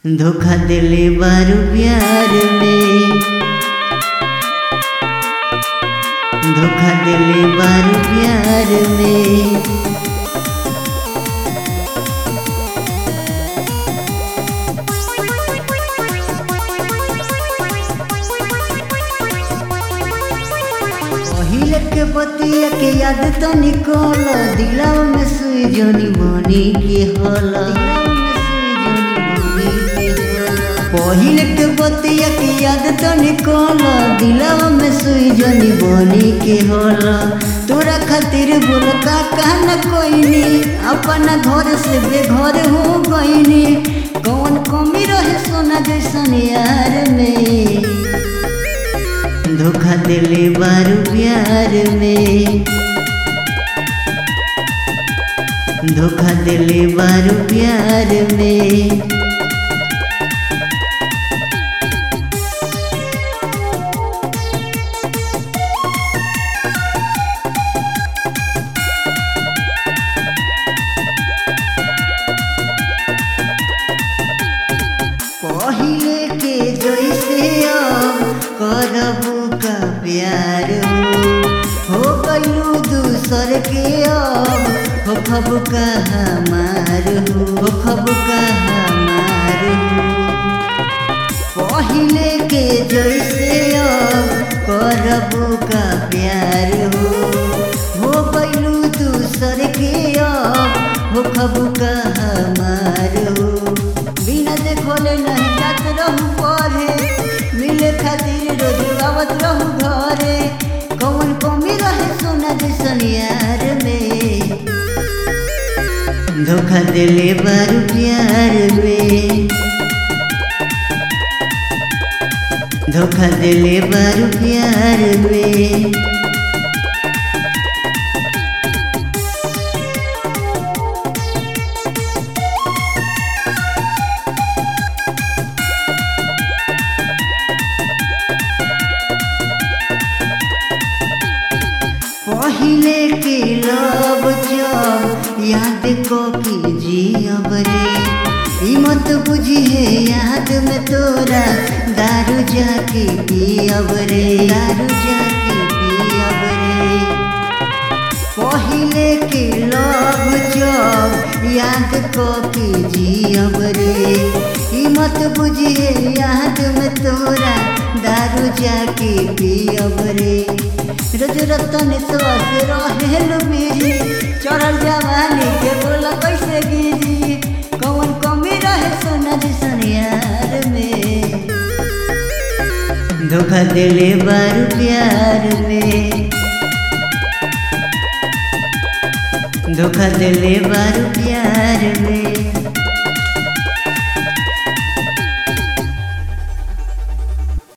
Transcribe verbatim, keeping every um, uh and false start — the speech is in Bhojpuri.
धोखा दिले बारू प्यार में, धोखा दिले बारू प्यार में। पहिले के बतिया के याद तो निकल, दिलवा में सुई जोनी बनी के होला। पहिले के बतिया के याद तो निकल, दिलवा में सुई जोनी बनी के होला। तोरा खातिर बोल का कहना कोईनी, अपना घर से बेघर हो गईनी। कौन कमी रहे सोना जैसन यार में, धोखा दिले बारू प्यार में, धोखा दिले बारू प्यार में। पहिले के जैसे अब करबू का प्यार हो, हो गइलू दूसर के अब हो खब का हमार हो, हो खब का हमार हो। पहिले के जैसे अब करबू का प्यार हो, हो गइलू दूसर के अब हो खब का हमार हो। बिना देखले नहीं जात रहू पढ़े, मिले खातिर रोज आवत रहू घरे। कौन कमी रहे सोना जैसन यार में, धोखा दिले बारू प्यार में, धोखा दिले बारू प्यार में। पहिले के लब जब याद को कीजिए रे, ई मत बुझिए याद में तोरा दारू जाके पियब रे, दारू जाके पियब रे। पहिले के लब जब याद को कीजिए रे, ई मत बुझिए याद में तोरा दारू जाके पियब रे। रोज रतन स्वास रहेलू बिजी, चढ़ल जवानी के बोला कैसे गिरी। कौन कमी रहे सोना जैसन यार में, धोखा दिले बारू प्यार में, धोखा दिले बारू प्यार में।